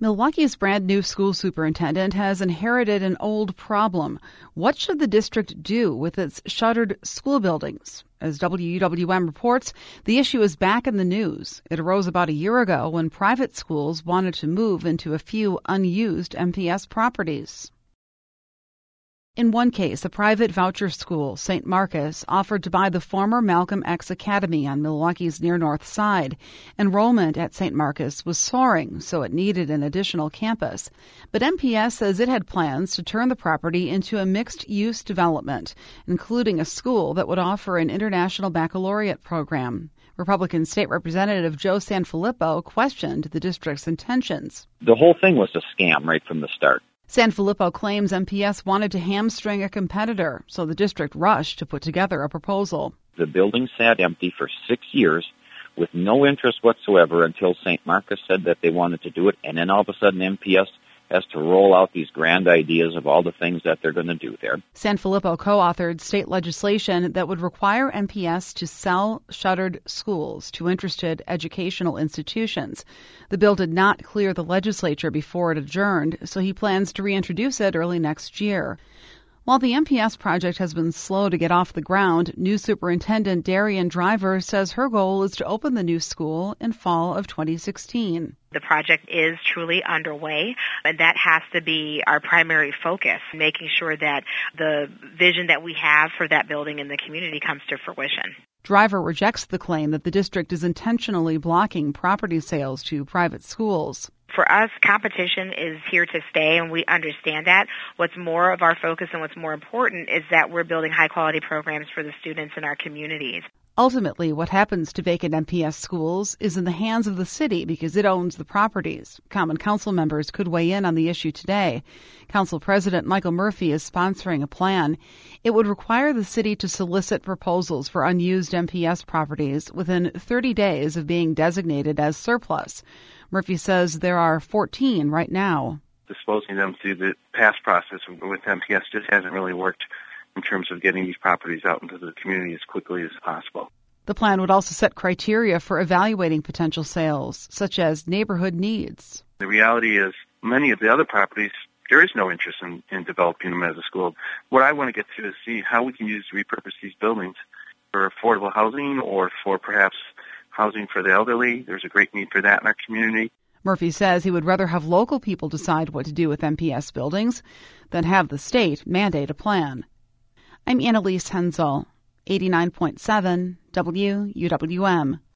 Milwaukee's brand new school superintendent has inherited an old problem. What should the district do with its shuttered school buildings? As WUWM reports, the issue is back in the news. It arose about a year ago when private schools wanted to move into a few unused MPS properties. In one case, a private voucher school, St. Marcus, offered to buy the former Malcolm X Academy on Milwaukee's near north side. Enrollment at St. Marcus was soaring, so it needed an additional campus. But MPS says it had plans to turn the property into a mixed-use development, including a school that would offer an international baccalaureate program. Republican State Representative Joe Sanfilippo questioned the district's intentions. The whole thing was a scam right from the start. Sanfilippo claims MPS wanted to hamstring a competitor, so the district rushed to put together a proposal. The building sat empty for 6 years with no interest whatsoever until St. Marcus said that they wanted to do it, and then all of a sudden MPS has to roll out these grand ideas of all the things that they're going to do there. Sanfilippo co-authored state legislation that would require MPS to sell shuttered schools to interested educational institutions. The bill did not clear the legislature before it adjourned, so he plans to reintroduce it early next year. While the MPS project has been slow to get off the ground, new Superintendent Darian Driver says her goal is to open the new school in fall of 2016. The project is truly underway, and that has to be our primary focus, making sure that the vision that we have for that building in the community comes to fruition. Driver rejects the claim that the district is intentionally blocking property sales to private schools. For us, competition is here to stay, and we understand that. What's more of our focus and what's more important is that we're building high-quality programs for the students in our communities. Ultimately, what happens to vacant MPS schools is in the hands of the city because it owns the properties. Common Council members could weigh in on the issue today. Council President Michael Murphy is sponsoring a plan. It would require the city to solicit proposals for unused MPS properties within 30 days of being designated as surplus. Murphy says there are 14 right now. Disposing them through the past process with MPS just hasn't really worked in terms of getting these properties out into the community as quickly as possible. The plan would also set criteria for evaluating potential sales, such as neighborhood needs. The reality is many of the other properties, there is no interest in developing them as a school. What I want to get to is see how we can repurpose these buildings for affordable housing or for perhaps housing for the elderly. There's a great need for that in our community. Murphy says he would rather have local people decide what to do with MPS buildings than have the state mandate a plan. I'm Annalise Hensel, 89.7 WUWM.